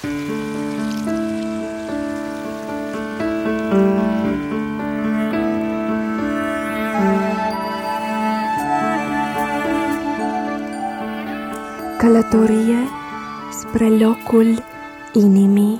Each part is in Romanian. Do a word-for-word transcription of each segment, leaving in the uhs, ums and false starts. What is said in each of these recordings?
Călătorie spre locul inimii.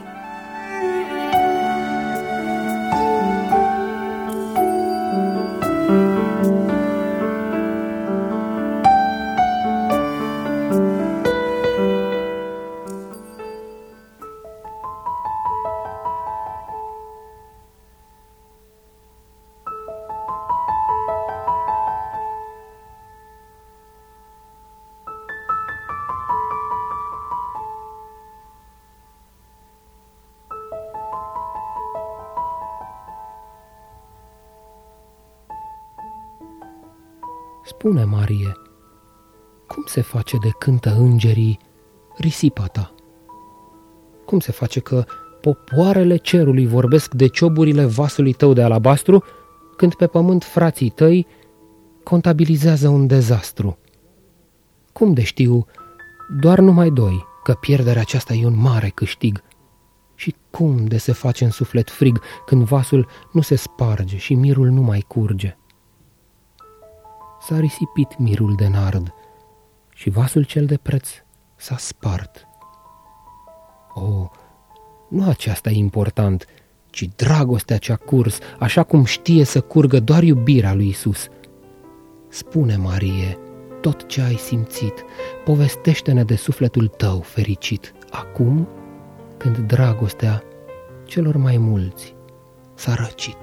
Spune, Marie, cum se face de cântă îngerii risipa ta? Cum se face că popoarele cerului vorbesc de cioburile vasului tău de alabastru, când pe pământ frații tăi contabilizează un dezastru? Cum de știu doar numai doi că pierderea aceasta e un mare câștig? Și cum de se face în suflet frig când vasul nu se sparge și mirul nu mai curge? S-a risipit mirul de nard și vasul cel de preț s-a spart. O, nu aceasta e important, ci dragostea ce-a curs, așa cum știe să curgă doar iubirea lui Iisus. Spune, Marie, tot ce ai simțit, povestește-ne de sufletul tău fericit, acum când dragostea celor mai mulți s-a răcit.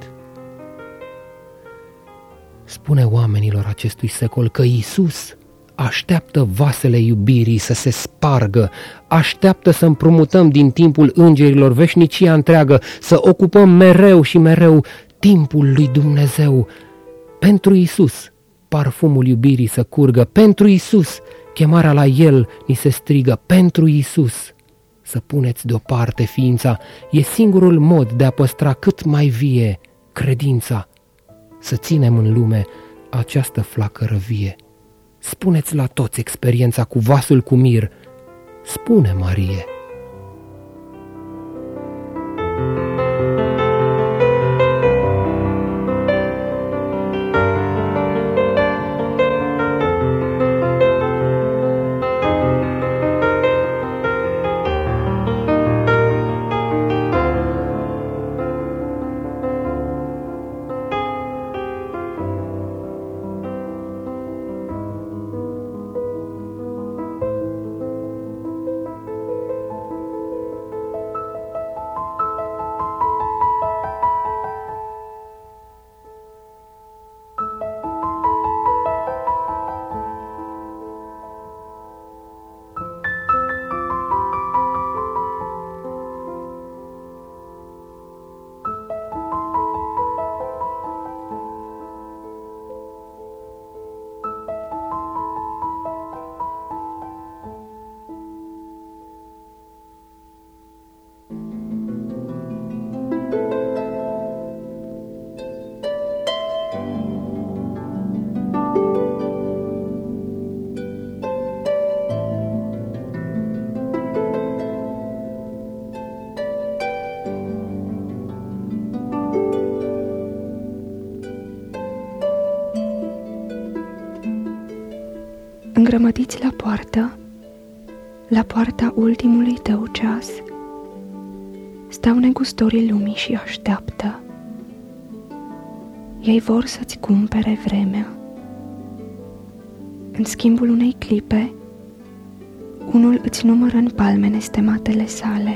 Spune oamenilor acestui secol că Iisus așteaptă vasele iubirii să se spargă, așteaptă să împrumutăm din timpul îngerilor veșnicia întreagă, să ocupăm mereu și mereu timpul lui Dumnezeu. Pentru Iisus parfumul iubirii să curgă, pentru Iisus chemarea la El ni se strigă, pentru Iisus să puneți deoparte ființa, e singurul mod de a păstra cât mai vie credința, să ținem în lume această flacără vie. Spuneți la toți experiența cu vasul cu mir. Spune, Marie. Îngrămădiți la poartă, la poarta ultimului tău ceas, stau negustorii lumii și așteaptă. Ei vor să-ți cumpere vremea. În schimbul unei clipe, unul îți numără în palme nestematele sale,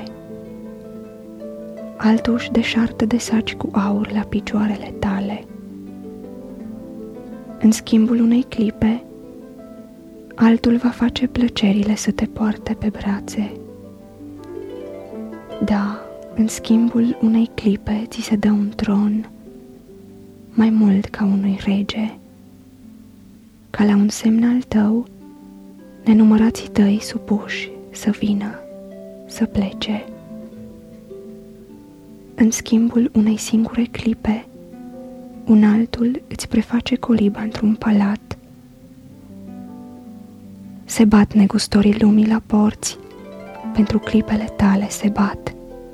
altul își deșartă de saci cu aur la picioarele tale. În schimbul unei clipe, altul va face plăcerile să te poarte pe brațe. Da, în schimbul unei clipe ți se dă un tron, mai mult ca unui rege, ca la un semn al tău, nenumărații tăi supuși să vină, să plece. În schimbul unei singure clipe, un altul îți preface coliba într-un palat. Se bat negustorii lumii la porți, pentru clipele tale se bat.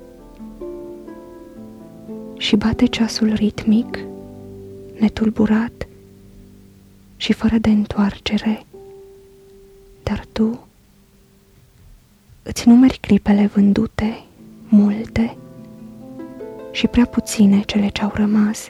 Și bate ceasul ritmic, netulburat și fără de întoarcere. Dar tu îți numeri clipele vândute, multe, și prea puține cele ce-au rămas.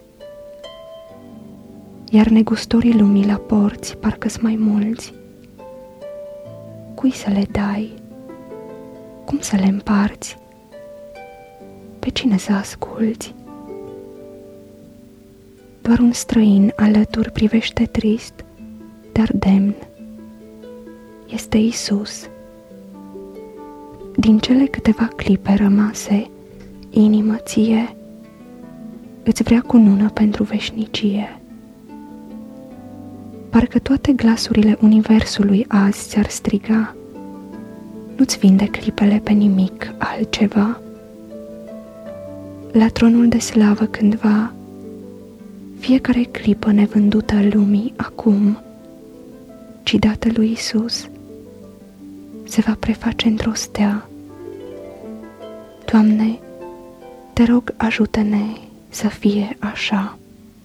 Iar negustorii lumii la porți parcă-s mai mulți. Cui să le dai? Cum să le împarți? Pe cine să asculți? Doar un străin alături privește trist, dar demn. Este Iisus. Din cele câteva clipe rămase, inimă ție îți vrea cunună pentru veșnicie. Parcă toate glasurile universului azi ți-ar striga: nu-ți vinde clipele pe nimic altceva. La tronul de slavă cândva, fiecare clipă nevândută lumii acum, ci dată lui Iisus, se va preface într-o stea. Doamne, te rog, ajută-ne să fie așa.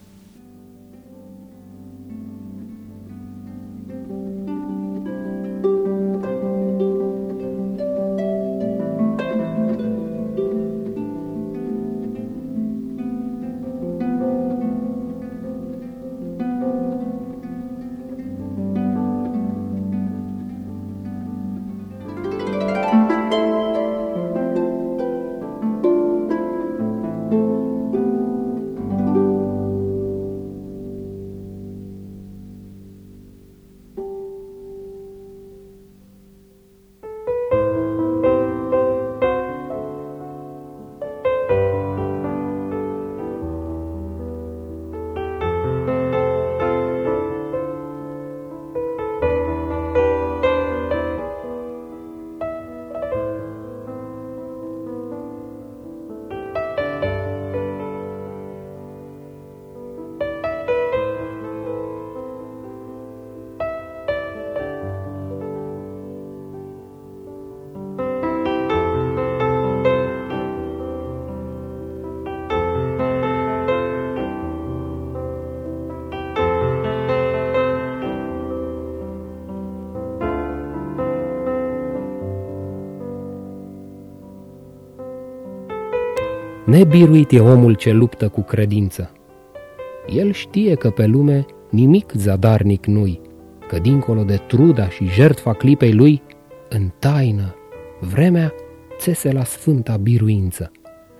Nebiruit e omul ce luptă cu credință. El știe că pe lume nimic zadarnic nu-i, că dincolo de truda și jertfa clipei lui, în taină, vremea țese la sfânta biruință.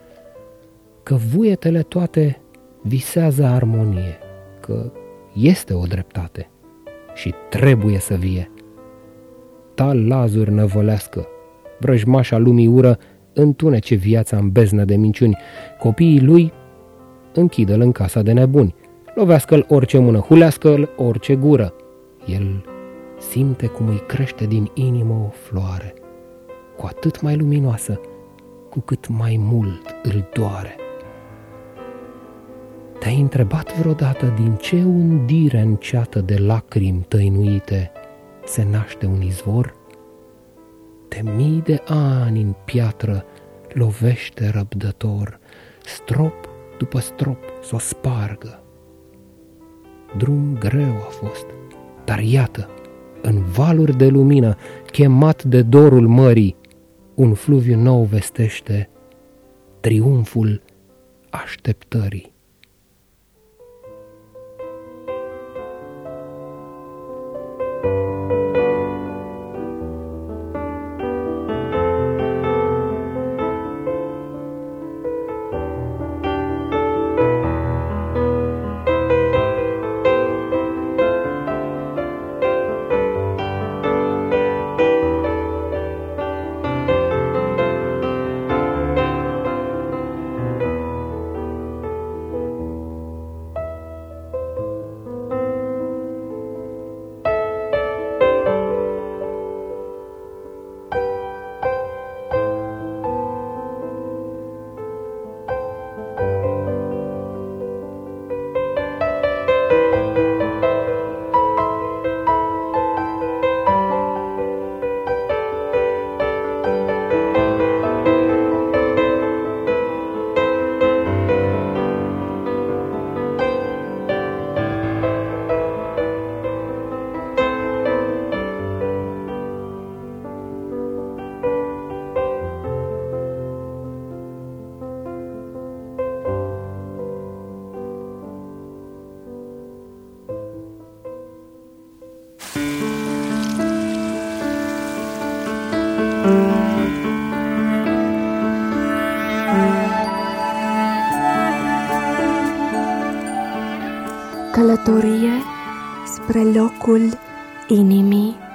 Că vuietele toate visează armonie, că este o dreptate și trebuie să vie. Tal lazuri năvălească, vrăjmașa lumii ură, întunece viața în beznă de minciuni. Copiii lui închidă-l în casa de nebuni, lovească-l orice mână, hulească-l orice gură. El simte cum îi crește din inimă o floare, cu atât mai luminoasă, cu cât mai mult îl doare. Te-ai întrebat vreodată din ce undire înceată de lacrimi tăinuite se naște un izvor? De mii de ani în piatră lovește răbdător, strop după strop s-o spargă. Drum greu a fost, dar iată, în valuri de lumină, chemat de dorul mării, un fluviu nou vestește triumful așteptării. călătorie spre locul inimii.